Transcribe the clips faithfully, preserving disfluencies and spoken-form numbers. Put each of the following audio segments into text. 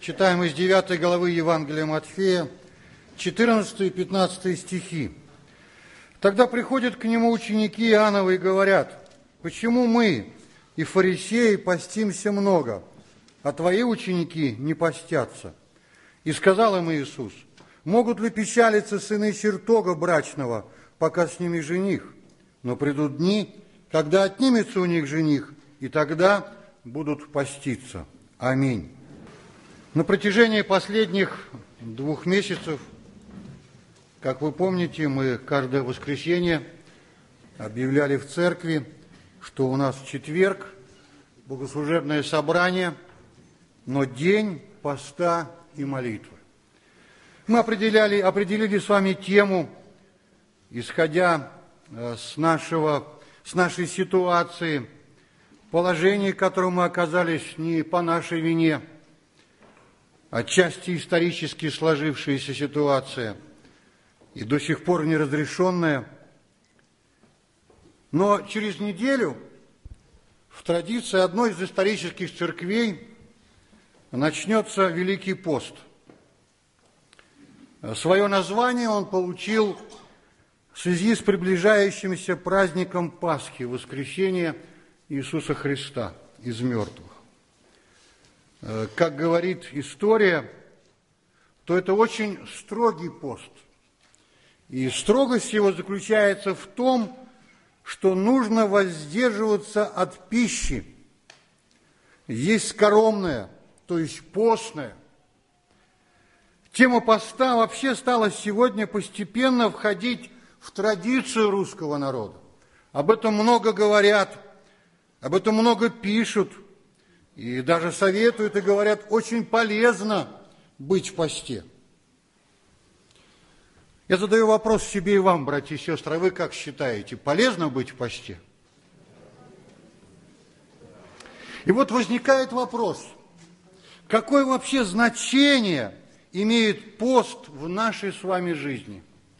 Читаем из девятой главы Евангелия Матфея, четырнадцатый и пятнадцатый стихи. «Тогда приходят к нему ученики Иоанновы и говорят: почему мы и фарисеи постимся много, а твои ученики не постятся? И сказал им Иисус: могут ли печалиться сыны чертога брачного, пока с ними жених? Но придут дни, когда отнимется у них жених, и тогда будут поститься. Аминь». На протяжении последних двух месяцев, как вы помните, мы каждое воскресенье объявляли в церкви, что у нас четверг, богослужебное собрание, но день поста и молитвы. Мы определяли, определили с вами тему, исходя с, нашего, с нашей ситуации, положения, в котором мы оказались не по нашей вине, отчасти исторически сложившаяся ситуация и до сих пор неразрешенная. Но через неделю в традиции одной из исторических церквей начнется Великий пост. Свое название он получил в связи с приближающимся праздником Пасхи, воскресения Иисуса Христа из мертвых. Как говорит история, то это очень строгий пост. И строгость его заключается в том, что нужно воздерживаться от пищи. Есть скоромное, то есть постное. Тема поста вообще стала сегодня постепенно входить в традицию русского народа. Об этом много говорят, об этом много пишут. И даже советуют и говорят, очень полезно быть в посте. Я задаю вопрос себе и вам, братья и сестры, а вы как считаете, полезно быть в посте? И вот возникает вопрос, какое вообще значение имеет пост в нашей с вами жизни?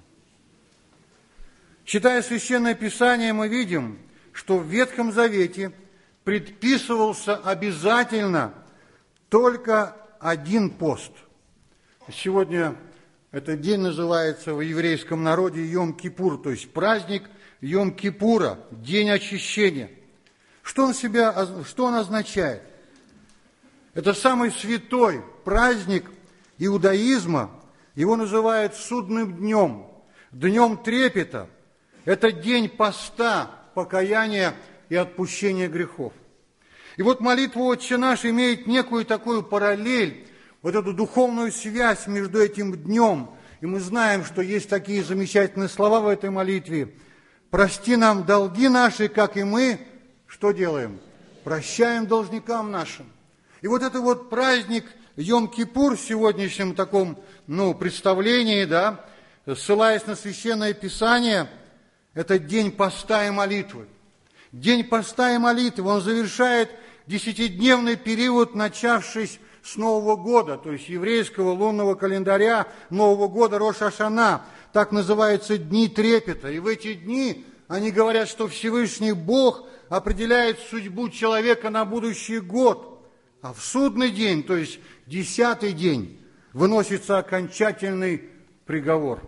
Читая Священное Писание, мы видим, что в Ветхом Завете предписывался обязательно только один пост. Сегодня этот день называется в еврейском народе Йом-Кипур, то есть праздник Йом-Кипура, день очищения. Что он, себя, что он означает? Это самый святой праздник иудаизма, его называют судным днем, днем трепета. Это день поста, покаяния и отпущения грехов. И вот молитва «Отче наш» имеет некую такую параллель, вот эту духовную связь между этим днем. И мы знаем, что есть такие замечательные слова в этой молитве. «Прости нам долги наши, как и мы». Что делаем? Прощаем должникам нашим. И вот это вот праздник Йом-Кипур в сегодняшнем таком, ну, представлении, да, ссылаясь на Священное Писание, это день поста и молитвы. День поста и молитвы, он завершает десятидневный период, начавшись с Нового года, то есть еврейского лунного календаря Нового года Рош ха-Шана, так называются дни трепета. И в эти дни они говорят, что Всевышний Бог определяет судьбу человека на будущий год, а в судный день, то есть десятый день, выносится окончательный приговор.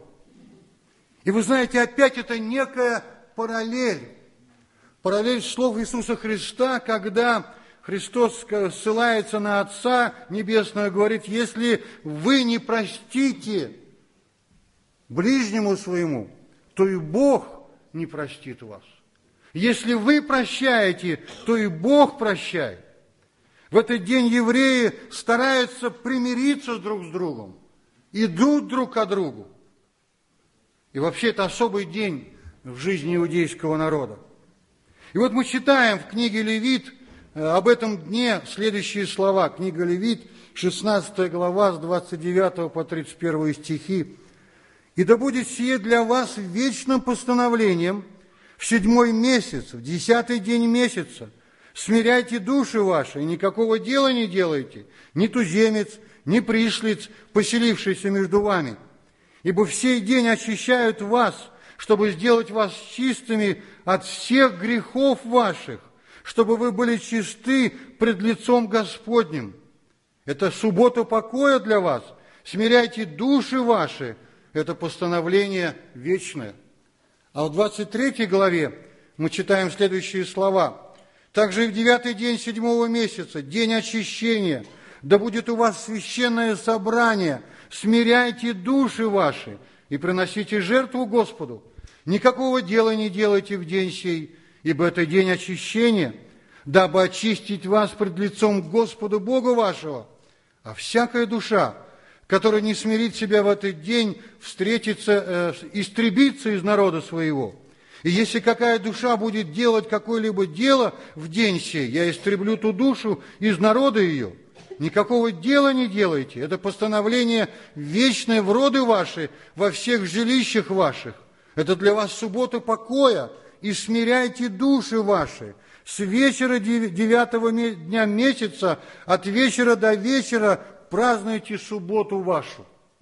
И вы знаете, опять это некая параллель. Параллель слов Иисуса Христа, когда Христос ссылается на Отца Небесного, говорит, если вы не простите ближнему своему, то и Бог не простит вас. Если вы прощаете, то и Бог прощает. В этот день евреи стараются примириться друг с другом, идут друг к другу. И вообще это особый день в жизни иудейского народа. И вот мы читаем в книге Левит об этом дне следующие слова. Книга Левит, шестнадцатая глава, с двадцать девятого по тридцать первый стихи. «И да будет сие для вас вечным постановлением в седьмой месяц, в десятый день месяца. Смиряйте души ваши, и никакого дела не делайте, ни туземец, ни пришлиц, поселившийся между вами. Ибо в сей день очищают вас, чтобы сделать вас чистыми от всех грехов ваших, чтобы вы были чисты пред лицом Господним. Это суббота покоя для вас. Смиряйте души ваши. Это постановление вечное. А в двадцать третьей главе мы читаем следующие слова. «Также и в девятый день седьмого месяца, день очищения, да будет у вас священное собрание. Смиряйте души ваши и приносите жертву Господу. Никакого дела не делайте в день сей, ибо это день очищения, дабы очистить вас пред лицом Господа Бога вашего. А всякая душа, которая не смирит себя в этот день, встретится, э, истребится из народа своего. И если какая душа будет делать какое-либо дело в день сей, я истреблю ту душу из народа ее. Никакого дела не делайте. Это постановление вечное в роды ваши, во всех жилищах ваших. Это для вас суббота покоя. И смиряйте души ваши. С вечера девятого дня месяца, от вечера до вечера празднуйте субботу вашу».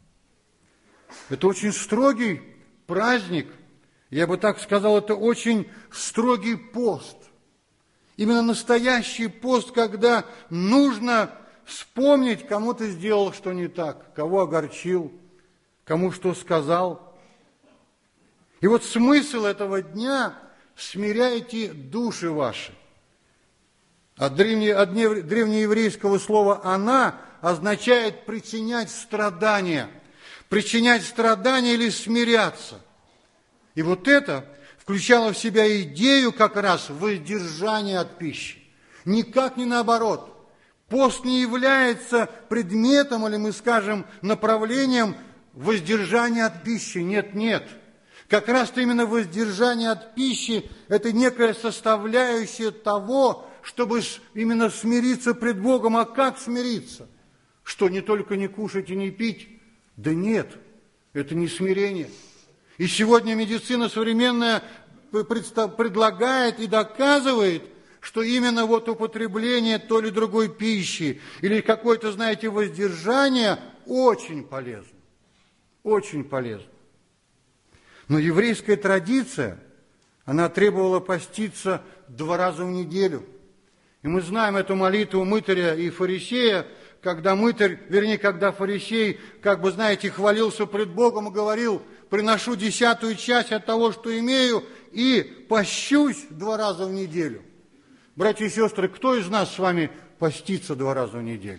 Это очень строгий праздник. Я бы так сказал, это очень строгий пост. Именно настоящий пост, когда нужно вспомнить, кому ты сделал что не так, кого огорчил, кому что сказал. И вот смысл этого дня – смиряйте души ваши. От древнееврейского слова «она» означает причинять страдания. Причинять страдания или смиряться. И вот это включало в себя идею как раз воздержания от пищи. Никак не наоборот. Пост не является предметом, или мы скажем, направлением воздержания от пищи. Нет, нет. Как раз-то именно воздержание от пищи – это некая составляющая того, чтобы именно смириться пред Богом. А как смириться? Что, не только не кушать и не пить? Да нет, это не смирение. И сегодня медицина современная предлагает и доказывает, что именно вот употребление той или другой пищи или какое-то, знаете, воздержание очень полезно. Очень полезно. Но еврейская традиция, она требовала поститься два раза в неделю. И мы знаем эту молитву мытаря и фарисея, когда мытарь, вернее, когда фарисей, как бы, знаете, хвалился пред Богом и говорил: приношу десятую часть от того, что имею, и пощусь два раза в неделю. Братья и сестры, кто из нас с вами постится два раза в неделю?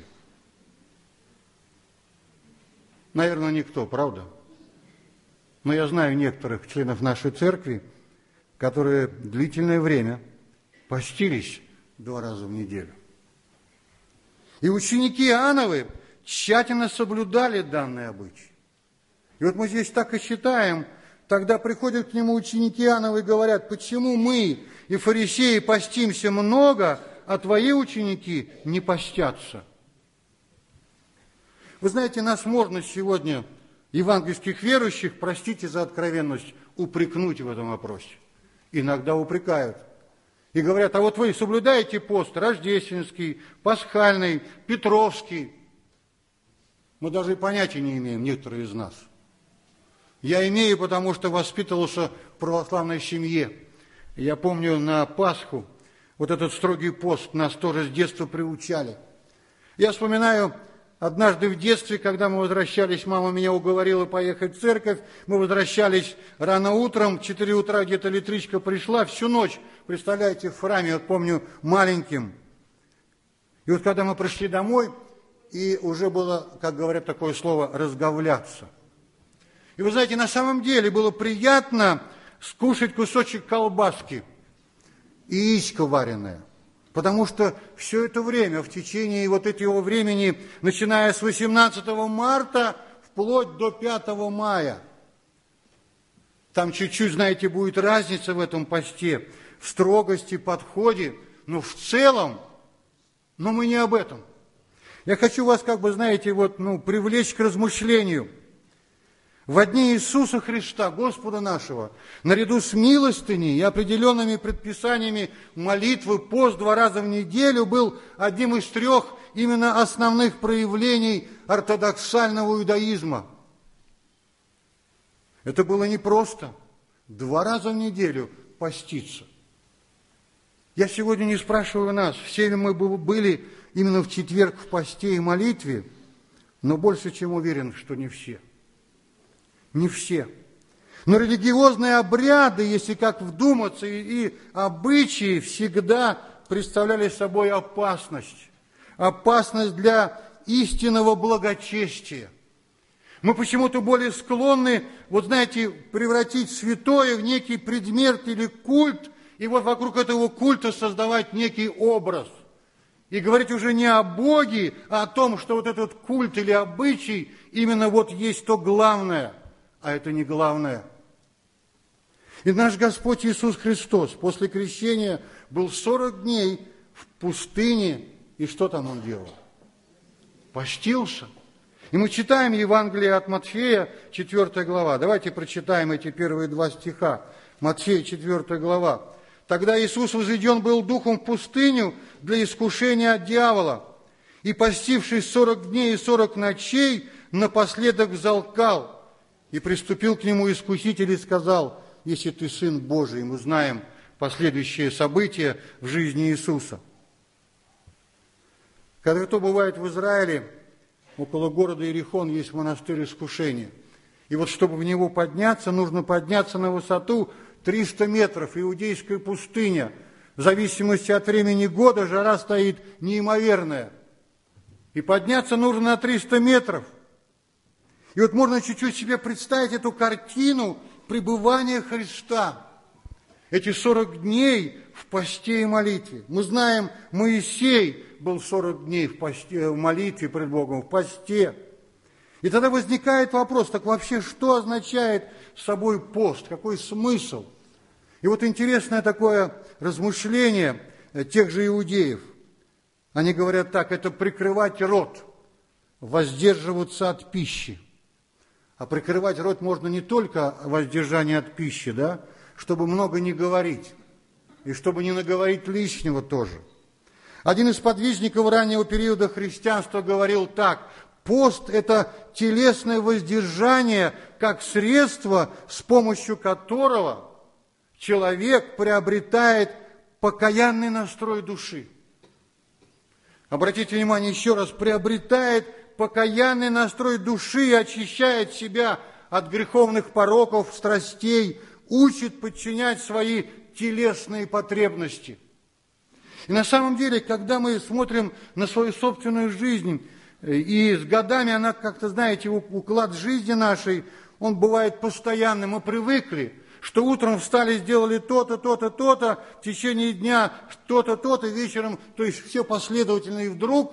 Наверное, никто, правда? Но я знаю некоторых членов нашей церкви, которые длительное время постились два раза в неделю. И ученики Иоанновы тщательно соблюдали данный обычай. И вот мы здесь так и считаем, тогда приходят к нему ученики Иоанновы и говорят: почему мы и фарисеи постимся много, а твои ученики не постятся? Вы знаете, нас можно сегодня, евангельских верующих, простите за откровенность, упрекнуть в этом вопросе. Иногда упрекают. И говорят: а вот вы соблюдаете пост рождественский, пасхальный, петровский. Мы даже и понятия не имеем, некоторые из нас. Я имею, потому что воспитывался в православной семье. Я помню, на Пасху вот этот строгий пост нас тоже с детства приучали. Я вспоминаю, однажды в детстве, когда мы возвращались, мама меня уговорила поехать в церковь, мы возвращались рано утром, в четыре утра где-то электричка пришла, всю ночь, представляете, в храме, вот помню, маленьким. И вот когда мы пришли домой, и уже было, как говорят такое слово, разговляться. И вы знаете, на самом деле было приятно скушать кусочек колбаски и яичко вареное. Потому что все это время, в течение вот этого времени, начиная с восемнадцатого марта, вплоть до пятого мая, там чуть-чуть, знаете, будет разница в этом посте, в строгости, подходе, но в целом, но мы не об этом. Я хочу вас, как бы, знаете, вот, ну, привлечь к размышлению. Во дни Иисуса Христа, Господа нашего, наряду с милостыней и определенными предписаниями молитвы, пост два раза в неделю был одним из трех именно основных проявлений ортодоксального иудаизма. Это было непросто. Два раза в неделю поститься. Я сегодня не спрашиваю нас, все ли мы были именно в четверг в посте и молитве, но больше чем уверен, что не все. Не все. Но религиозные обряды, если как вдуматься, и, и обычаи всегда представляли собой опасность. Опасность для истинного благочестия. Мы почему-то более склонны, вот знаете, превратить святое в некий предмет или культ, и вот вокруг этого культа создавать некий образ. И говорить уже не о Боге, а о том, что вот этот культ или обычай именно вот есть то главное, а это не главное. И наш Господь Иисус Христос после крещения был сорок дней в пустыне, и что там Он делал? Постился. И мы читаем Евангелие от Матфея, четвёртая глава. Давайте прочитаем эти первые два стиха. Матфея, четвёртая глава. «Тогда Иисус возведен был духом в пустыню для искушения от дьявола, и, постившись сорок дней и сорок ночей, напоследок взалкал, и приступил к нему искуситель и сказал: если ты Сын Божий». Мы знаем последующие события в жизни Иисуса. Когда кто бывает в Израиле, около города Иерихон есть монастырь искушения. И вот чтобы в него подняться, нужно подняться на высоту триста метров, иудейская пустыня. В зависимости от времени года жара стоит неимоверная. И подняться нужно на триста метров. И вот можно чуть-чуть себе представить эту картину пребывания Христа. Эти сорок дней в посте и молитве. Мы знаем, Моисей был сорок дней в, посте, в молитве пред Богом, в посте. И тогда возникает вопрос, так вообще что означает собой пост, какой смысл? И вот интересное такое размышление тех же иудеев. Они говорят так: это прикрывать рот, воздерживаться от пищи. А прикрывать рот можно не только воздержание от пищи, да, чтобы много не говорить, и чтобы не наговорить лишнего тоже. Один из подвижников раннего периода христианства говорил так: пост – это телесное воздержание, как средство, с помощью которого человек приобретает покаянный настрой души. Обратите внимание еще раз: приобретает покаянный настрой души и очищает себя от греховных пороков, страстей, учит подчинять свои телесные потребности. И на самом деле, когда мы смотрим на свою собственную жизнь, и с годами она, как-то, знаете, уклад жизни нашей, он бывает постоянным, мы привыкли, что утром встали, сделали то-то, то-то, то-то, в течение дня то-то, то-то, вечером, то есть все последовательно, и вдруг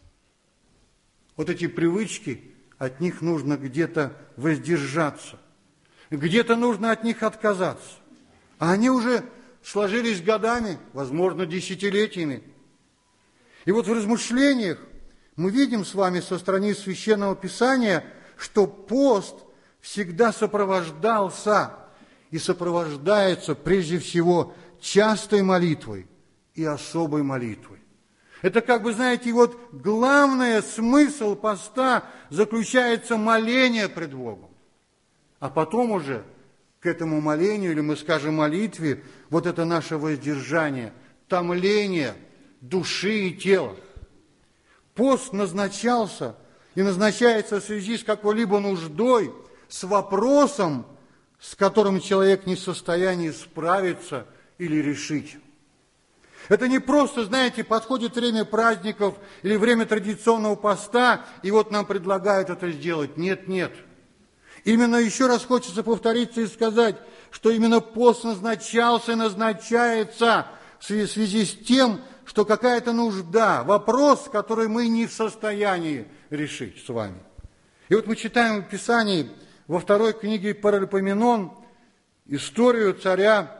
вот эти привычки, от них нужно где-то воздержаться, где-то нужно от них отказаться. А они уже сложились годами, возможно, десятилетиями. И вот в размышлениях мы видим с вами со страниц Священного Писания, что пост всегда сопровождался и сопровождается прежде всего частой молитвой и особой молитвой. Это, как бы, знаете, вот главный смысл поста заключается моление пред Богом. А потом уже к этому молению, или мы скажем молитве, вот это наше воздержание, томление души и тела. Пост назначался и назначается в связи с какой-либо нуждой, с вопросом, с которым человек не в состоянии справиться или решить. Это не просто, знаете, подходит время праздников или время традиционного поста, и вот нам предлагают это сделать. Нет, нет. Именно еще раз хочется повториться и сказать, что именно пост назначался и назначается в связи с тем, что какая-то нужда, вопрос, который мы не в состоянии решить с вами. И вот мы читаем в Писании во второй книге Паралипоменон историю царя,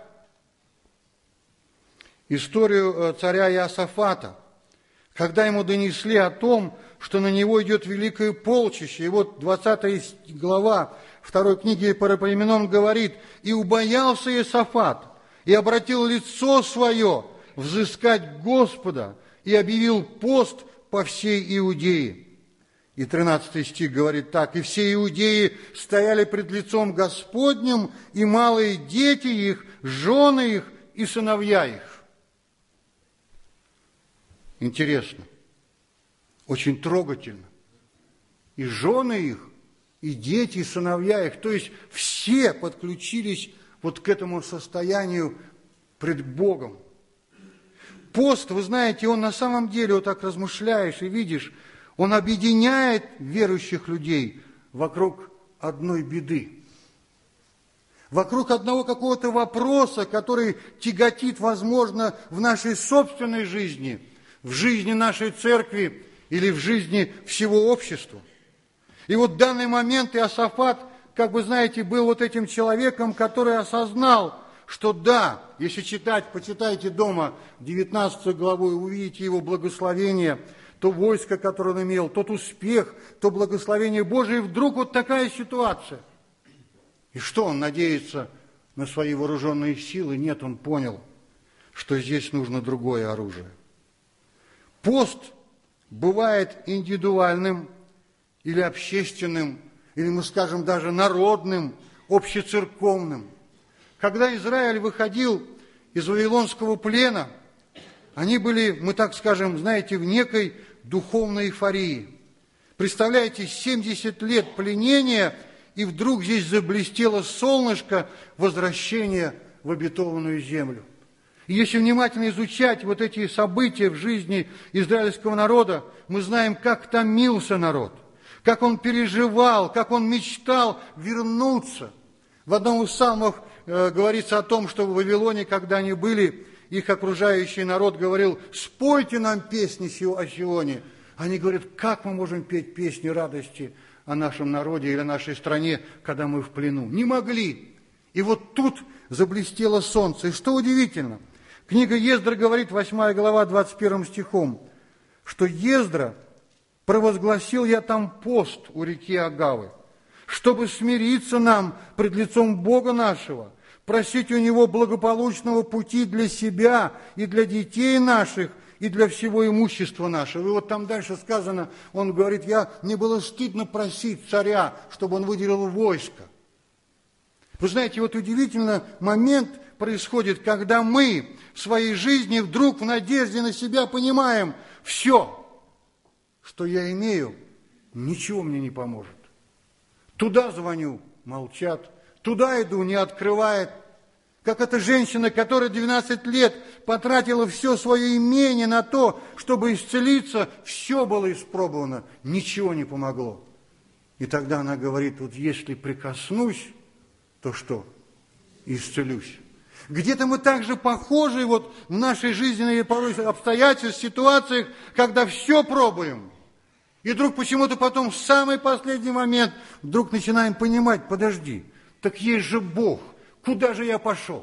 историю царя Иосафата, когда ему донесли о том, что на него идет великое полчище. И вот двадцатая глава второй книги Паралипоменон говорит: «И убоялся Иосафат, и обратил лицо свое взыскать Господа, и объявил пост по всей Иудее». И тринадцатый стих говорит так: «И все иудеи стояли пред лицом Господним, и малые дети их, жены их и сыновья их». Интересно. очень трогательно. И жены их, и дети, и сыновья их, то есть все подключились вот к этому состоянию пред Богом. Пост, вы знаете, он на самом деле, вот так размышляешь и видишь, он объединяет верующих людей вокруг одной беды. Вокруг одного какого-то вопроса, который тяготит, возможно, в нашей собственной жизни, в жизни нашей церкви или в жизни всего общества. И вот в данный момент Иосафат, как вы знаете, был вот этим человеком, который осознал, что да, если читать, почитайте дома девятнадцатую главу и увидите его благословение, то войско, которое он имел, тот успех, то благословение Божие, и вдруг вот такая ситуация. И что, он надеется на свои вооруженные силы? Нет, он понял, что здесь нужно другое оружие. Пост бывает индивидуальным или общественным, или, мы скажем, даже народным, общецерковным. Когда Израиль выходил из Вавилонского плена, они были, мы так скажем, знаете, в некой духовной эйфории. Представляете, семьдесят лет пленения, и вдруг здесь заблестело солнышко возвращения в обетованную землю. И если внимательно изучать вот эти события в жизни израильского народа, мы знаем, как томился народ, как он переживал, как он мечтал вернуться. В одном из псалмов э, говорится о том, что в Вавилоне, когда они были, их окружающий народ говорил: спойте нам песни о Сионе. Они говорят: как мы можем петь песни радости о нашем народе или о нашей стране, когда мы в плену? Не могли. И вот тут заблестело солнце. И что удивительно, книга Ездра говорит, восьмая глава, двадцать первым стихом, что Ездра провозгласил я там пост у реки Агавы, чтобы смириться нам пред лицом Бога нашего, просить у Него благополучного пути для себя и для детей наших, и для всего имущества нашего. И вот там дальше сказано, он говорит: я, мне было стыдно просить царя, чтобы он выделил войско. Вы знаете, вот удивительный момент происходит, когда мы в своей жизни вдруг в надежде на себя понимаем: все, что я имею, ничего мне не поможет. Туда звоню, молчат, туда иду, не открывает. Как эта женщина, которая двенадцать лет потратила все свое имение на то, чтобы исцелиться, все было испробовано, ничего не помогло. И тогда она говорит: вот если прикоснусь, то что? Исцелюсь. Где-то мы также похожи вот в нашей жизненной порой обстоятельствах, ситуациях, когда все пробуем. И вдруг почему-то потом в самый последний момент вдруг начинаем понимать: подожди, так есть же Бог. Куда же я пошел?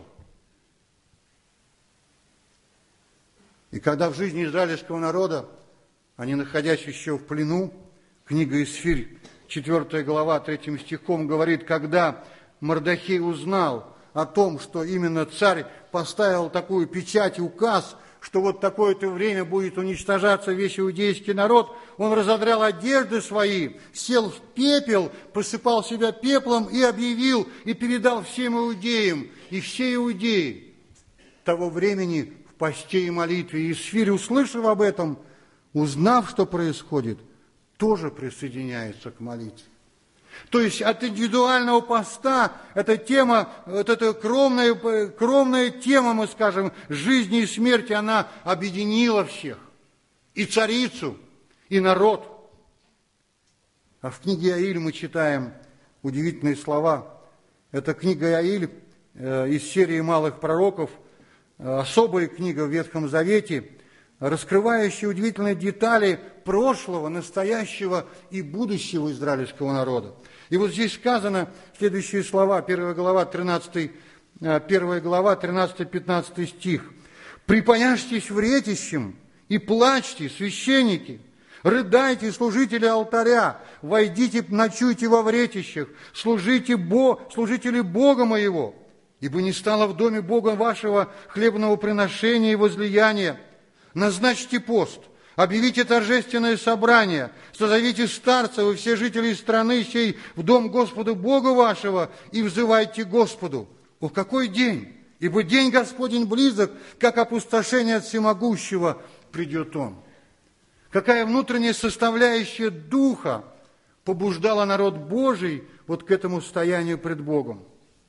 И когда в жизни израильского народа, они, находясь еще в плену, книга Исфирь, четвёртая глава, третьим стихом говорит, когда Мордохей узнал о том, что именно царь поставил такую печать и указ, что вот такое-то время будет уничтожаться весь иудейский народ, он разодрал одежды свои, сел в пепел, посыпал себя пеплом и объявил, и передал всем иудеям. И все иудеи того времени в посте и молитве. И Исфирь, услышав об этом, узнав, что происходит, тоже присоединяется к молитве. То есть от индивидуального поста эта тема, вот эта кровная, кровная тема, мы скажем, жизни и смерти, она объединила всех. И царицу, и народ. А в книге Иаиль мы читаем удивительные слова. Это книга Иаиль э, из серии малых пророков, э, особая книга в Ветхом Завете, раскрывающая удивительные детали прошлого, настоящего и будущего израильского народа. И вот здесь сказано следующие слова, первая глава, тринадцатый, первая глава, тринадцатый-пятнадцатый стих. «Припояжьтесь вретищем и плачьте, священники, рыдайте, служители алтаря, войдите, ночуйте во вретищах, служите Бо, служители Бога моего, ибо не стало в доме Бога вашего хлебного приношения и возлияния. Назначьте пост, объявите торжественное собрание, созовите старцев и все жители страны сей в дом Господа Бога вашего и взывайте Господу». О, какой день! Ибо день Господень близок, как опустошение от всемогущего придет Он. какая внутренняя составляющая духа побуждала народ Божий вот к этому стоянию пред Богом.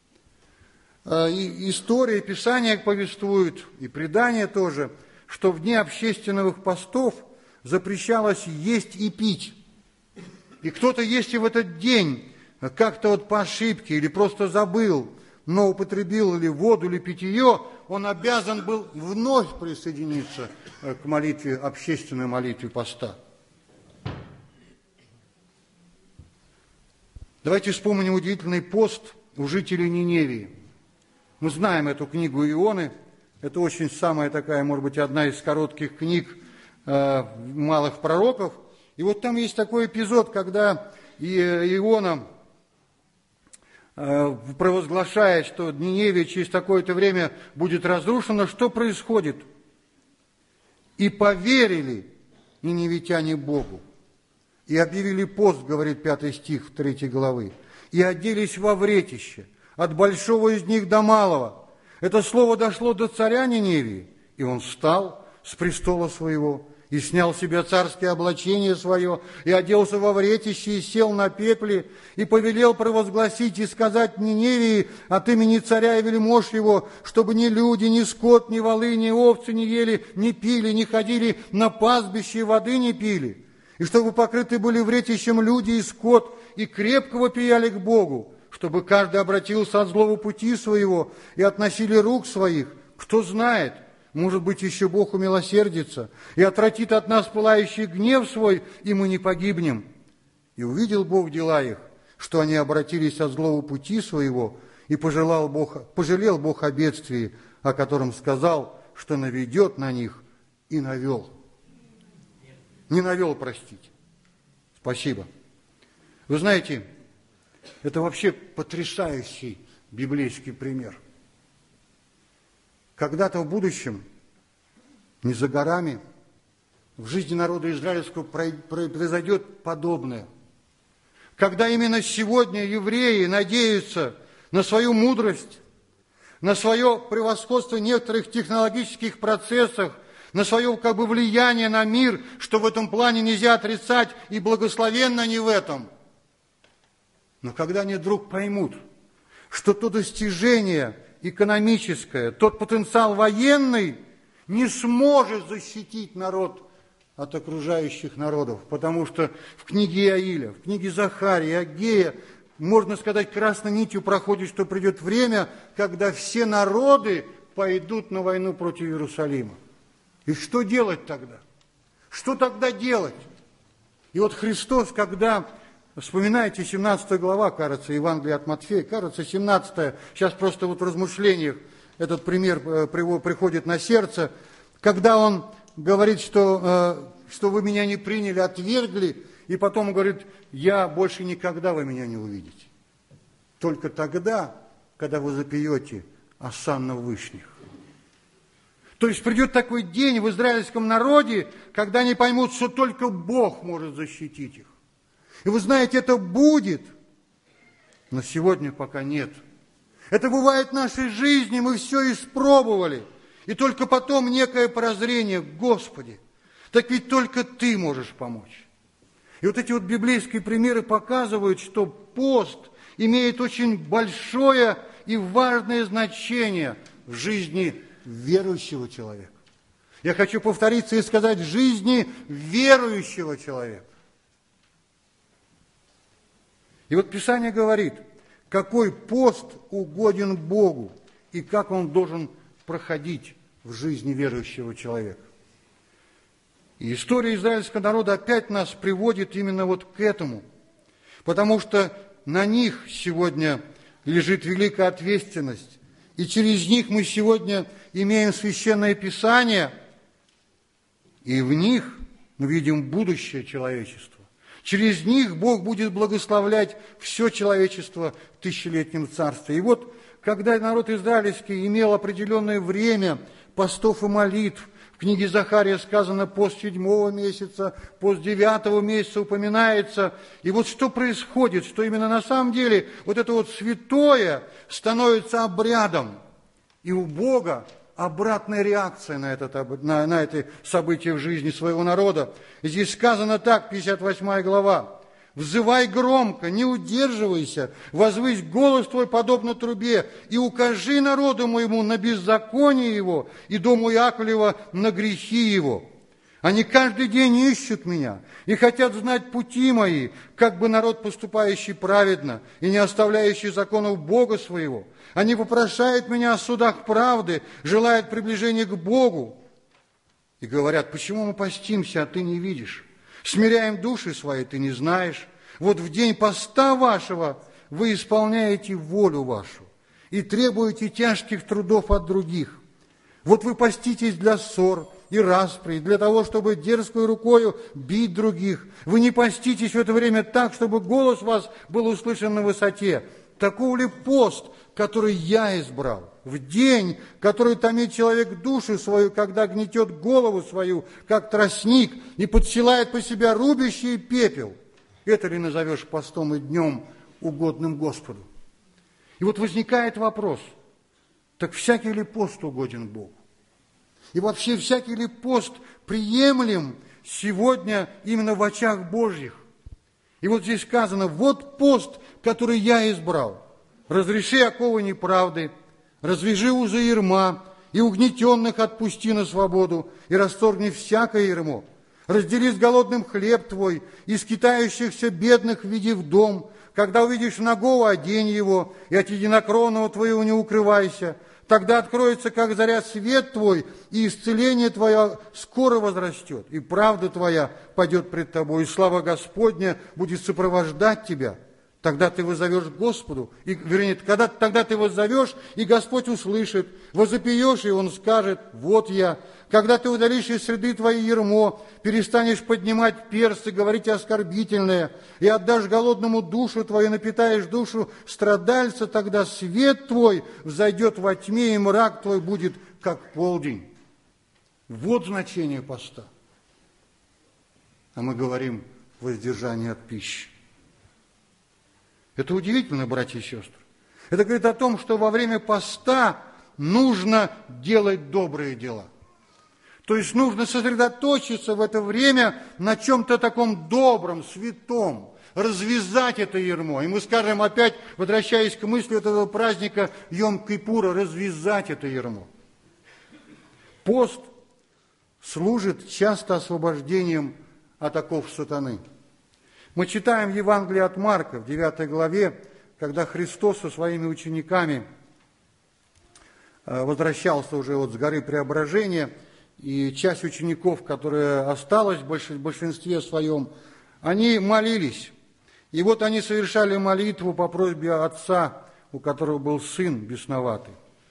И история, и Писание повествуют, и предания тоже, что в дни общественных постов запрещалось есть и пить. И кто-то, если в этот день как-то вот по ошибке или просто забыл, но употребил или воду, или питье, он обязан был вновь присоединиться к молитве, общественной молитве поста. Давайте вспомним удивительный пост у жителей Ниневии. Мы знаем эту книгу Ионы. Это очень самая такая, может быть, одна из коротких книг э, малых пророков. И вот там есть такой эпизод, когда Иона э, провозглашает, что Ниневия через такое-то время будет разрушена. Что происходит? «И поверили ниневитяне Богу, и объявили пост, говорит пятый стих третьей главы, и оделись во вретище, от большого из них до малого. Это слово дошло до царя Ниневии, и он встал с престола своего, и снял с себя царское облачение свое, и оделся во вретище, и сел на пепле, и повелел провозгласить и сказать Ниневии от имени царя и вельмож его, чтобы ни люди, ни скот, ни волы, ни овцы не ели, не пили, не ходили на пастбище, и воды не пили, и чтобы покрыты были вретищем люди и скот, и крепко вопияли к Богу, чтобы каждый обратился от злого пути своего и относили рук своих. Кто знает, может быть, еще Бог умилосердится и отвратит от нас пылающий гнев свой, и мы не погибнем. И увидел Бог дела их, что они обратились от злого пути своего, и пожелал Бог, пожалел Бог о бедствии, о котором сказал, что наведет на них, и навел. Не навел, простите. Спасибо. Вы знаете, это вообще потрясающий библейский пример. Когда-то в будущем, не за горами, в жизни народа израильского произойдет подобное. Когда именно сегодня евреи надеются на свою мудрость, на свое превосходство в некоторых технологических процессах, на свое как бы влияние на мир, что в этом плане нельзя отрицать, и благословенно они в этом. Но когда они вдруг поймут, что то достижение экономическое, тот потенциал военный не сможет защитить народ от окружающих народов, потому что в книге Иаиля, в книге Захария, Агея, можно сказать, красной нитью проходит, что придет время, когда все народы пойдут на войну против Иерусалима. И что делать тогда? Что тогда делать? И вот Христос, когда, вспоминаете, семнадцатая глава, кажется, Евангелие от Матфея, кажется, семнадцатая, сейчас просто вот в размышлениях этот пример приходит на сердце, когда он говорит, что, что вы меня не приняли, отвергли, и потом говорит, я больше никогда вы меня не увидите. Только тогда, когда вы запоете осанна вышних. То есть придет такой день в израильском народе, когда они поймут, что только Бог может защитить их. И вы знаете, это будет, но сегодня пока нет. Это бывает в нашей жизни, мы все испробовали. И только потом некое прозрение, Господи, так ведь только Ты можешь помочь. И вот эти вот библейские примеры показывают, что пост имеет очень большое и важное значение в жизни верующего человека. Я хочу повториться и сказать, в жизни верующего человека. И вот Писание говорит, какой пост угоден Богу и как он должен проходить в жизни верующего человека. И история израильского народа опять нас приводит именно вот к этому, потому что на них сегодня лежит великая ответственность, и через них мы сегодня имеем Священное Писание, и в них мы видим будущее человечества. Через них Бог будет благословлять все человечество в тысячелетнем царстве. И вот, когда народ израильский имел определенное время постов и молитв, в книге Захария сказано, пост седьмого месяца, пост девятого месяца упоминается. И вот что происходит, что именно на самом деле вот это вот святое становится обрядом. И у Бога обратная реакция на, этот, на, на это событие в жизни своего народа. Здесь сказано так, пятьдесят восьмая глава. «Взывай громко, не удерживайся, возвысь голос твой подобно трубе, и укажи народу моему на беззаконие его, и дому Иаковлева на грехи его. Они каждый день ищут меня и хотят знать пути мои, как бы народ, поступающий праведно и не оставляющий законов Бога своего. Они вопрошают меня о судах правды, желают приближения к Богу. И говорят, почему мы постимся, а ты не видишь? Смиряем души свои, ты не знаешь. Вот в день поста вашего вы исполняете волю вашу и требуете тяжких трудов от других. Вот вы поститесь для ссор и распри, для того, чтобы дерзкой рукою бить других. Вы не поститесь в это время так, чтобы голос вас был услышан на высоте. Таков ли пост, который я избрал? В день, который томит человек душу свою, когда гнетет голову свою, как тростник, и подсилает по себя рубящий пепел. Это ли назовешь постом и днем, угодным Господу? И вот возникает вопрос, так всякий ли пост угоден Богу? И вообще всякий ли пост приемлем сегодня именно в очах Божьих? И вот здесь сказано, вот пост, который я избрал. Разреши оковы неправды, развяжи узы ярма, и угнетенных отпусти на свободу, и расторгни всякое ярмо. Раздели с голодным хлеб твой, и скитающихся бедных введи в дом. Когда увидишь нагого, одень его, и от единокровного твоего не укрывайся. Тогда откроется, как заря, свет твой, и исцеление твое скоро возрастет, и правда твоя пойдет пред тобой, и слава Господня будет сопровождать тебя. Тогда ты воззовешь к Господу, и, вернее, когда, тогда ты воззовешь, и Господь услышит, возопьешь, и Он скажет, вот я. Когда ты удалишь из среды твоей ярмо, перестанешь поднимать перст и говорить оскорбительное, и отдашь голодному душу твою, напитаешь душу страдальца, тогда свет твой взойдет во тьме, и мрак твой будет, как полдень. Вот значение поста. А мы говорим воздержание от пищи. Это удивительно, братья и сестры. Это говорит о том, что во время поста нужно делать добрые дела. То есть нужно сосредоточиться в это время на чем-то таком добром, святом, развязать это ярмо. И мы скажем опять, возвращаясь к мысли этого праздника Йом-Кипура, развязать это ярмо. Пост служит часто освобождением от оков сатаны. Мы читаем Евангелие от Марка в девятой главе, когда Христос со своими учениками возвращался уже вот с горы Преображения, и часть учеников, которая осталась в большинстве своем, они молились. И вот они совершали молитву по просьбе отца, у которого был сын бесноватый.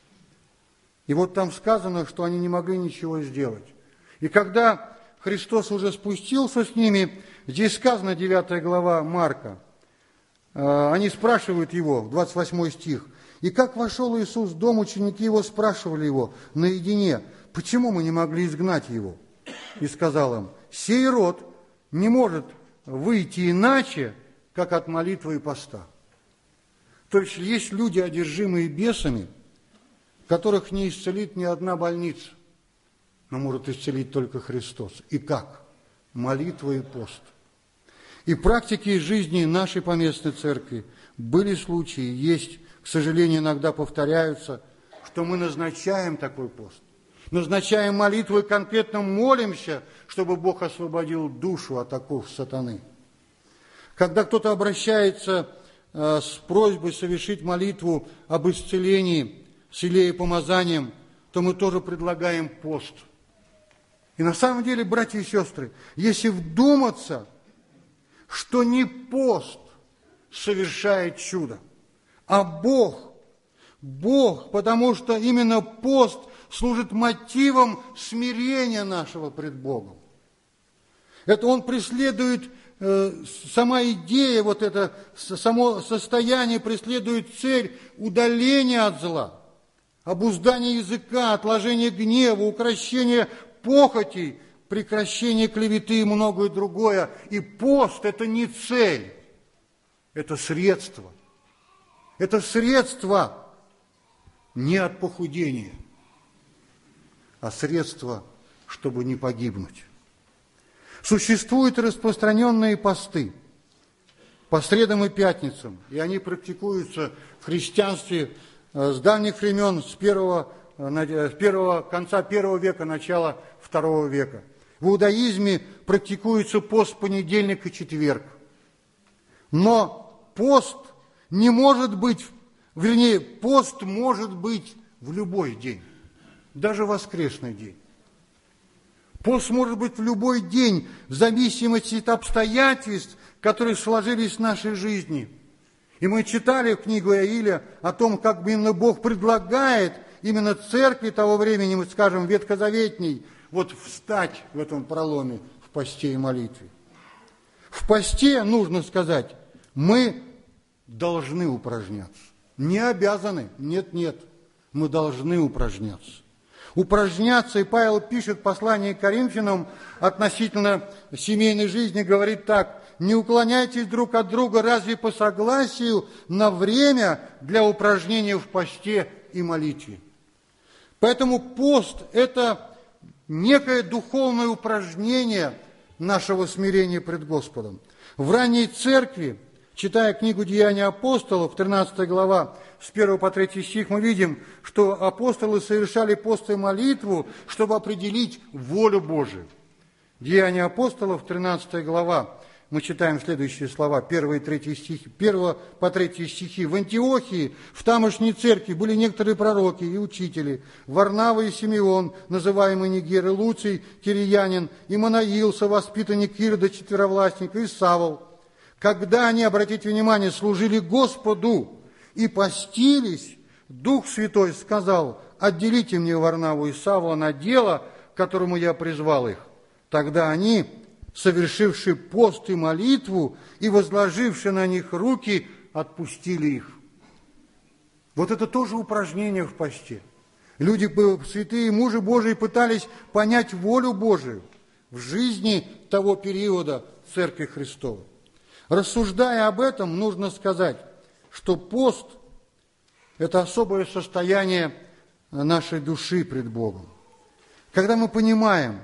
И вот там сказано, что они не могли ничего сделать. И когда Христос уже спустился с ними, здесь сказано, девятая глава Марка, они спрашивают его, двадцать восьмой стих, «И как вошел Иисус в дом, ученики его спрашивали его наедине, почему мы не могли изгнать его?» И сказал им, «Сей род не может выйти иначе, как от молитвы и поста». То есть есть люди, одержимые бесами, которых не исцелит ни одна больница, но может исцелить только Христос. И как? Молитва и пост. И практики из жизни нашей поместной церкви были случаи, есть, к сожалению, иногда повторяются, что мы назначаем такой пост. Назначаем молитву и конкретно молимся, чтобы Бог освободил душу от оков сатаны. Когда кто-то обращается э, с просьбой совершить молитву об исцелении с елеепомазанием, то мы тоже предлагаем пост. И на самом деле, братья и сестры, если вдуматься, что не пост совершает чудо, а Бог, Бог, потому что именно пост служит мотивом смирения нашего пред Богом. Это он преследует, э, сама идея, вот это само состояние преследует цель удаления от зла, обуздания языка, отложения гнева, укрощения похотей, прекращение клеветы и многое другое. И пост – это не цель, это средство. Это средство не от похудения, а средство, чтобы не погибнуть. Существуют распространенные посты по средам и пятницам, и они практикуются в христианстве с давних времен, с первого, с первого конца первого века, начала второго века. В иудаизме практикуется пост понедельник и четверг. Но пост не может быть, вернее, пост может быть в любой день, даже воскресный день. Пост может быть в любой день, в зависимости от обстоятельств, которые сложились в нашей жизни. И мы читали в книгу Иаиля о том, как именно Бог предлагает именно церкви того времени, мы скажем, ветхозаветней, вот встать в этом проломе в посте и молитве. В посте, нужно сказать, мы должны упражняться. Не обязаны, нет-нет, мы должны упражняться. Упражняться, и Павел пишет в послании к Коринфянам относительно семейной жизни, говорит так: не уклоняйтесь друг от друга разве по согласию на время для упражнения в посте и молитве. Поэтому пост – это некое духовное упражнение нашего смирения пред Господом. В ранней церкви, читая книгу «Деяния апостолов», тринадцатая глава, с первого по третий стих, мы видим, что апостолы совершали пост и молитву, чтобы определить волю Божию. Деяния апостолов, тринадцатая глава, мы читаем следующие слова, первый и третий стихи, первого по третий стихи. В Антиохии, в тамошней церкви, были некоторые пророки и учители: Варнава и Симеон, называемый Нигер, и Луций, кириянин, и Манаил, совоспитанник Ирода, четверовластника, и Савл. Когда они, обратите внимание, служили Господу и постились, Дух Святой сказал: отделите мне Варнаву и Савла на дело, к которому я призвал их. Тогда они, совершивши пост и молитву и возложивши на них руки, отпустили их. Вот это тоже упражнение в посте. Люди, святые мужи Божии, пытались понять волю Божию в жизни того периода Церкви Христовой. Рассуждая об этом, нужно сказать, что пост – это особое состояние нашей души пред Богом. Когда мы понимаем,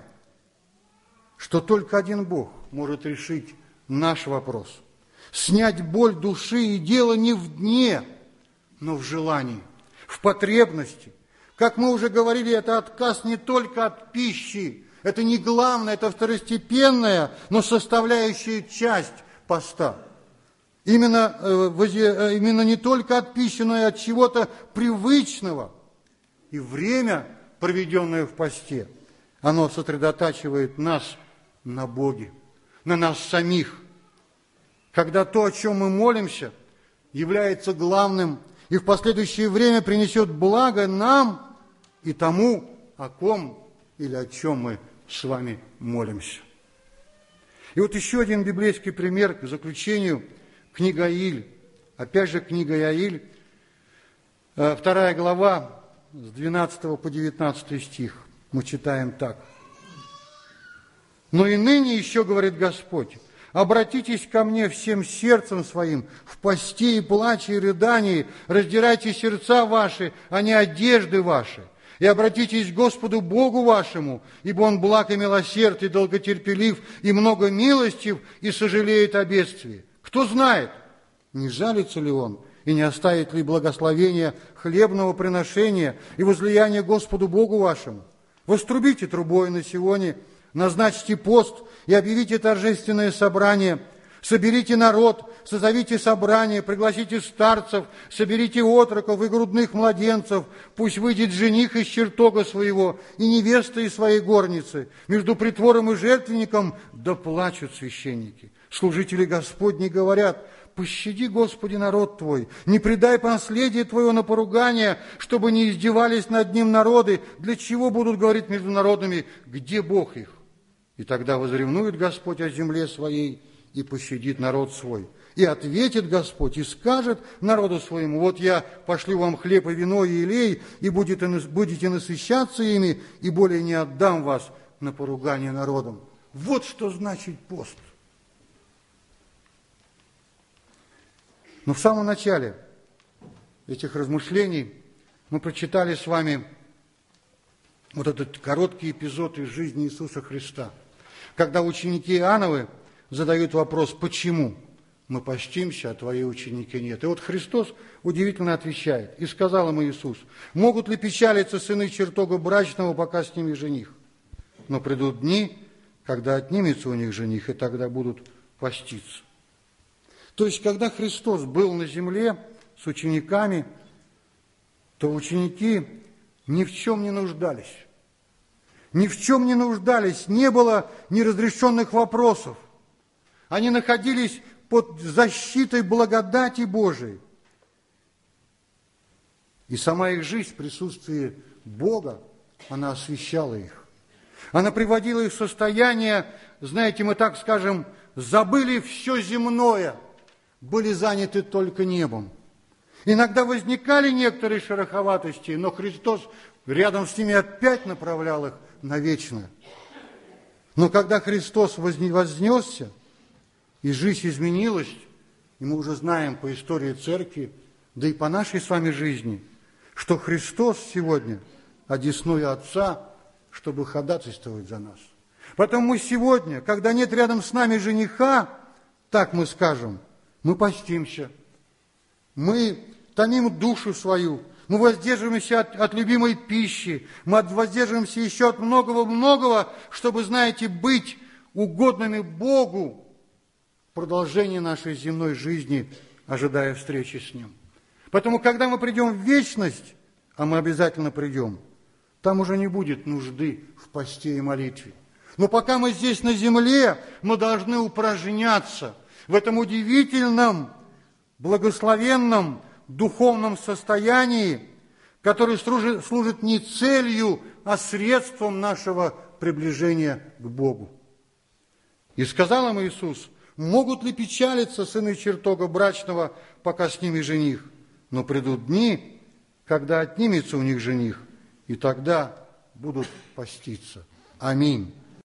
что только один Бог может решить наш вопрос, снять боль души, и дело не в дне, но в желании, в потребности. Как мы уже говорили, это отказ не только от пищи, это не главное, это второстепенная, но составляющая часть поста. Именно, именно не только от пищи, но и от чего-то привычного. И время, проведенное в посте, оно сосредотачивает нас на Боге, на нас самих. Когда то, о чем мы молимся, является главным и в последующее время принесет благо нам и тому, о ком или о чем мы с вами молимся. И вот еще один библейский пример к заключению. Книга Иаиль. Опять же, книга Иаиль, вторая глава, с двенадцатого по девятнадцатый стих. Мы читаем так. «Но и ныне еще, говорит Господь, обратитесь ко мне всем сердцем своим, в посте и плаче и рыдании, раздирайте сердца ваши, а не одежды ваши, и обратитесь к Господу Богу вашему, ибо Он благ и милосерд, и долготерпелив, и много милостив, и сожалеет о бедствии. Кто знает, не жалится ли Он, и не оставит ли благословения хлебного приношения и возлияния Господу Богу вашему? Вострубите трубой на Сионе, назначьте пост и объявите торжественное собрание. Соберите народ, созовите собрание, пригласите старцев, соберите отроков и грудных младенцев. Пусть выйдет жених из чертога своего и невеста из своей горницы. Между притвором и жертвенником да плачут священники. Служители Господни говорят: пощади, Господи, народ Твой, не предай наследие Твое на поругание, чтобы не издевались над ним народы. Для чего будут говорить между народами: где Бог их? И тогда возревнует Господь о земле своей и пощадит народ свой. И ответит Господь и скажет народу своему: вот я пошлю вам хлеб и вино и елей, и будете насыщаться ими, и более не отдам вас на поругание народом. Вот что значит пост. Но в самом начале этих размышлений мы прочитали с вами вот этот короткий эпизод из жизни Иисуса Христа, когда ученики Иоанновы задают вопрос: почему мы постимся, а твои ученики нет? И вот Христос удивительно отвечает: и сказал им Иисус: могут ли печалиться сыны чертога брачного, пока с ними жених? Но придут дни, когда отнимется у них жених, и тогда будут поститься. То есть, когда Христос был на земле с учениками, то ученики ни в чем не нуждались. Ни в чем не нуждались, не было неразрешенных вопросов. Они находились под защитой благодати Божией. И сама их жизнь в присутствии Бога, она освещала их. Она приводила их в состояние, знаете, мы так скажем, забыли все земное, были заняты только небом. Иногда возникали некоторые шероховатости, но Христос рядом с ними опять направлял их на вечное. Но когда Христос вознесся, и жизнь изменилась, и мы уже знаем по истории Церкви, да и по нашей с вами жизни, что Христос сегодня одесную Отца, чтобы ходатайствовать за нас. Поэтому мы сегодня, когда нет рядом с нами жениха, так мы скажем, мы постимся, мы томим душу свою, мы воздерживаемся от, от любимой пищи, мы воздерживаемся еще от многого-многого, чтобы, знаете, быть угодными Богу в продолжении нашей земной жизни, ожидая встречи с Ним. Поэтому, когда мы придем в вечность, а мы обязательно придем, там уже не будет нужды в посте и молитве. Но пока мы здесь на земле, мы должны упражняться в этом удивительном, благословенном, духовном состоянии, которое служит, служит не целью, а средством нашего приближения к Богу. И сказал им Иисус: могут ли печалиться сыны чертога брачного, пока с ними жених? Но придут дни, когда отнимется у них жених, и тогда будут поститься. Аминь.